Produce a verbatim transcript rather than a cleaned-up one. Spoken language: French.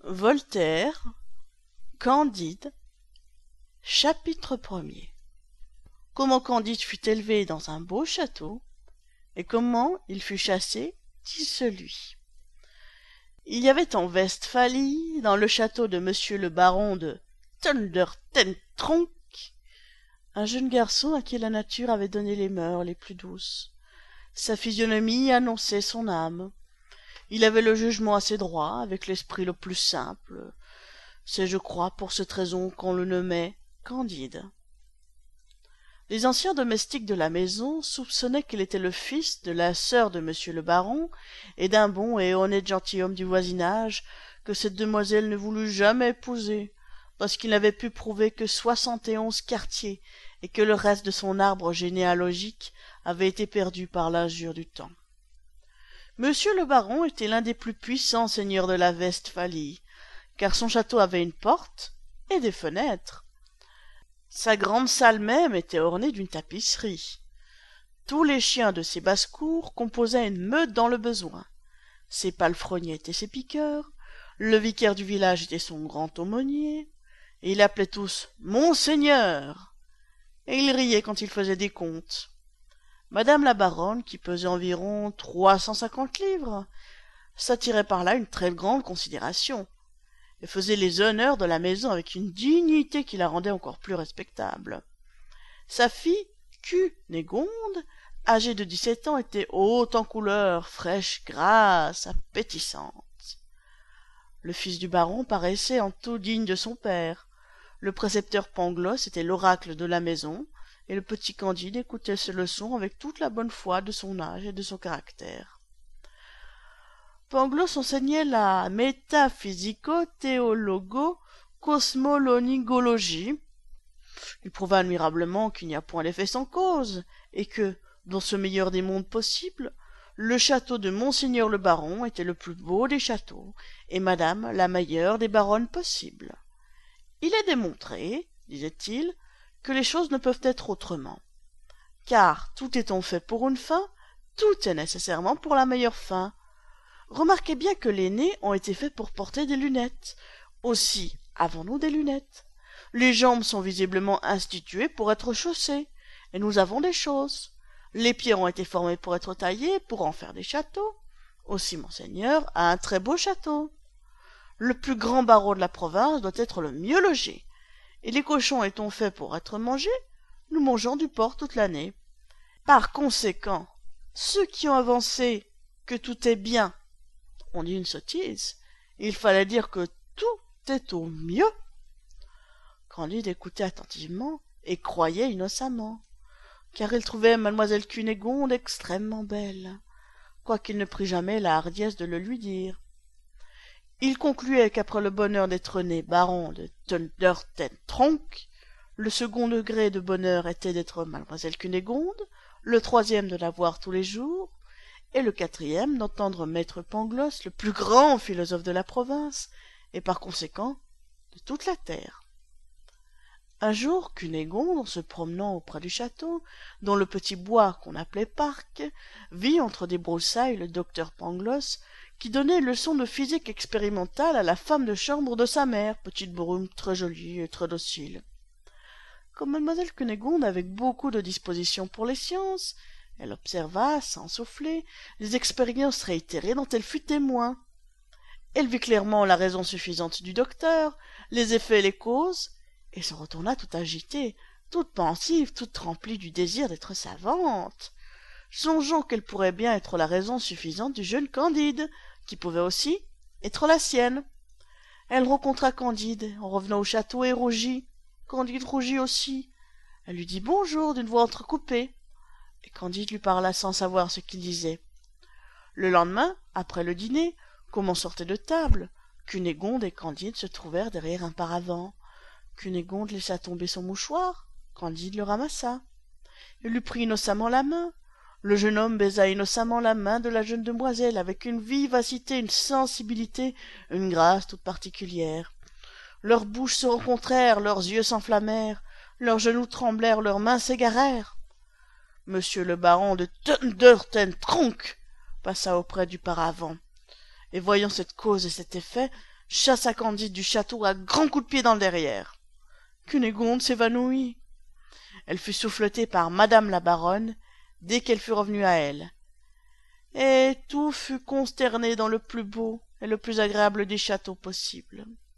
Voltaire, Candide, chapitre premier. Comment Candide fut élevé dans un beau château, et comment il fut chassé d'Isselui. Il y avait en Westphalie, dans le château de monsieur le baron de Thundertentronckh, un jeune garçon à qui la nature avait donné les mœurs les plus douces. Sa physionomie annonçait son âme. Il avait le jugement assez droit, avec l'esprit le plus simple. C'est, je crois, pour cette raison qu'on le nommait Candide. Les anciens domestiques de la maison soupçonnaient qu'il était le fils de la sœur de monsieur le baron et d'un bon et honnête gentilhomme du voisinage que cette demoiselle ne voulut jamais épouser, parce qu'il n'avait pu prouver que soixante et onze quartiers et que le reste de son arbre généalogique avait été perdu par l'injure du temps. Monsieur le baron était l'un des plus puissants seigneurs de la Westphalie, car son château avait une porte et des fenêtres. Sa grande salle même était ornée d'une tapisserie. Tous les chiens de ses basses-cours composaient une meute dans le besoin. Ses palefreniers étaient ses piqueurs, le vicaire du village était son grand aumônier, et il appelait tous « Monseigneur !» et il riait quand il faisait des comptes. Madame la baronne, qui pesait environ trois cent cinquante livres, s'attirait par là une très grande considération, et faisait les honneurs de la maison avec une dignité qui la rendait encore plus respectable. Sa fille, Cunégonde, âgée de dix-sept ans, était haute en couleur, fraîche, grasse, appétissante. Le fils du baron paraissait en tout digne de son père. Le précepteur Pangloss était l'oracle de la maison, et le petit Candide écoutait ses leçons avec toute la bonne foi de son âge et de son caractère. Pangloss enseignait la métaphysico-théologo-cosmolonigologie. Il prouva admirablement qu'il n'y a point d'effet sans cause, et que, dans ce meilleur des mondes possibles, le château de monseigneur le baron était le plus beau des châteaux, et madame la meilleure des baronnes possibles. Il est démontré, disait-il, que les choses ne peuvent être autrement. Car, tout étant fait pour une fin, tout est nécessairement pour la meilleure fin. Remarquez bien que les nez ont été faits pour porter des lunettes. Aussi avons-nous des lunettes. Les jambes sont visiblement instituées pour être chaussées, et nous avons des chausses. Les pieds ont été formés pour être taillés, pour en faire des châteaux. Aussi monseigneur a un très beau château. Le plus grand barreau de la province doit être le mieux logé. Et les cochons étant faits pour être mangés, nous mangeons du porc toute l'année. Par conséquent, ceux qui ont avancé que tout est bien ont dit une sottise. Il fallait dire que tout est au mieux. Candide écoutait attentivement et croyait innocemment, car il trouvait mademoiselle Cunégonde extrêmement belle, quoiqu'il ne prit jamais la hardiesse de le lui dire. Il concluait qu'après le bonheur d'être né baron de Thundertentronckh, le second degré de bonheur était d'être mademoiselle Cunégonde, le troisième de la voir tous les jours, et le quatrième d'entendre maître Pangloss, le plus grand philosophe de la province, et par conséquent de toute la terre. Un jour, Cunégonde, en se promenant auprès du château, dont le petit bois qu'on appelait parc, vit entre des broussailles le docteur Pangloss, qui donnait leçon de physique expérimentale à la femme de chambre de sa mère, petite brume très jolie et très docile. Comme mademoiselle Cunégonde avait beaucoup de disposition pour les sciences, elle observa, sans souffler, les expériences réitérées dont elle fut témoin. Elle vit clairement la raison suffisante du docteur, les effets et les causes, et se retourna tout agitée, toute pensive, toute remplie du désir d'être savante, songeant qu'elle pourrait bien être la raison suffisante du jeune Candide, qui pouvait aussi être la sienne. Elle rencontra Candide en revenant au château et rougit. Candide rougit aussi. Elle lui dit bonjour d'une voix entrecoupée, et Candide lui parla sans savoir ce qu'il disait. Le lendemain, après le dîner, comme on sortait de table, Cunégonde et Candide se trouvèrent derrière un paravent. Cunégonde laissa tomber son mouchoir, Candide le ramassa. Il lui prit innocemment la main. Le jeune homme baisa innocemment la main de la jeune demoiselle avec une vivacité, une sensibilité, une grâce toute particulière. Leurs bouches se rencontrèrent, leurs yeux s'enflammèrent, leurs genoux tremblèrent, leurs mains s'égarèrent. Monsieur le baron de Thundertentronckh passa auprès du paravent, et voyant cette cause et cet effet, chassa Candide du château à grands coups de pied dans le derrière. Cunégonde s'évanouit. Elle fut souffletée par madame la baronne dès qu'elle fut revenue à elle, et tout fut consterné dans le plus beau et le plus agréable des châteaux possibles.